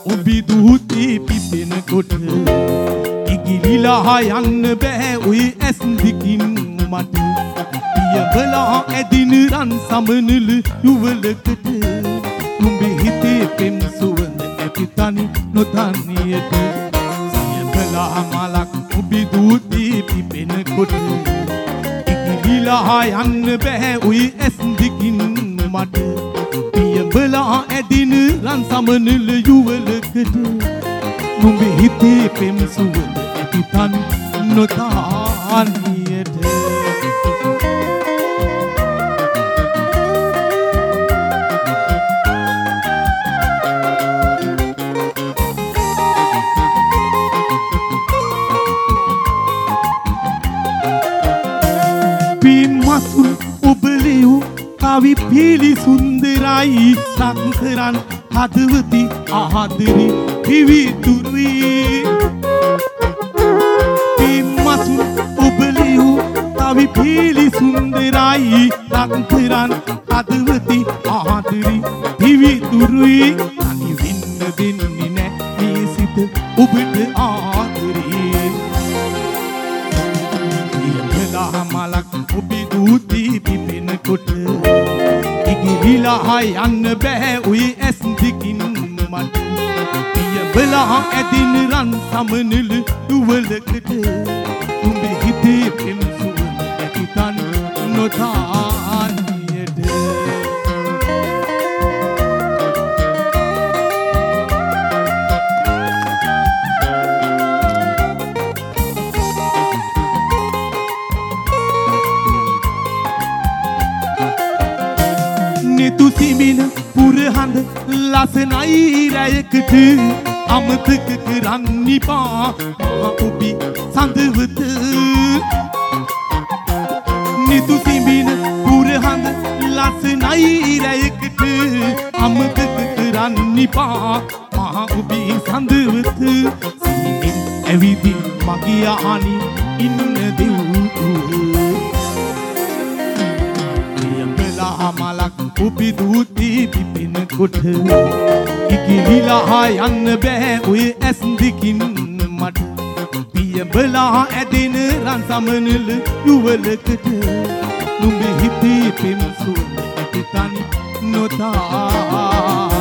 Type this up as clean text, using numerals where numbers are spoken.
උඹි දුහුති පිපෙන කොට ඉගිලිලා යන්න බෑ ඔය ඇස් දිකින් මට පියඹලා ඇදින රන් සමනල යුවලකට උඹේ හිතේ පෙම් සුවඳ ඇති තනි නොදන්නියට සියඹලා මලක් උඹි දුහුති පිපෙන කොට ඉගිලිලා යන්න බෑ ඔය ඇස් දිකින් මට පියඹලා ඇදින රන් සමනල යුවලකට උඹේ හිතේ පෙම් සුවඳ ඇති තනි නොදන්නියට මසුල් ඔබලියු කවි පිලි සුන්දරයි සංකරන් හදවති ආදරි පිවිතුරුයි මසුල් ඔබලියු කවි පිලි සුන්දරයි සංකරන් හදවති ආදරි පිවිතුරුයි අනි වෙන්න දෙන්නේ නෑ මේ සිත ඔබට ආදරේ මලක් ඔබි දුහුති පිපෙන කොට ඉගිලිලා යන්න බෑ ඔය ඇස් දිකින් මට පියඹලා ඇදින රන් සමනල යුවලකට උඹේ හිතේ පෙම් සුවඳ ඇති තනි නොදන්නියට තුසිමින පුරහඳ ලසනයි රැයකට අමතක කරන්නිපා ඔබි සඳවත නිතුසිමින පුරහඳ ලසනයි රැයකට අමතක කරන්නිපා මහ ඔබි සඳවත සීනින් ඇවිදින් මගිය අනි ඉන්න දෙව්තුව මලක් උපි දුහුති පිපෙන කොට ඉගිලිලා යන්න බෑ ඔය ඇස් දිකින් මට පියඹලා ඇදෙන රන් සමනල යුවලකට නුඹේ හිතේ පෙම් සුවඳ ඇති තනි නොදන්නියට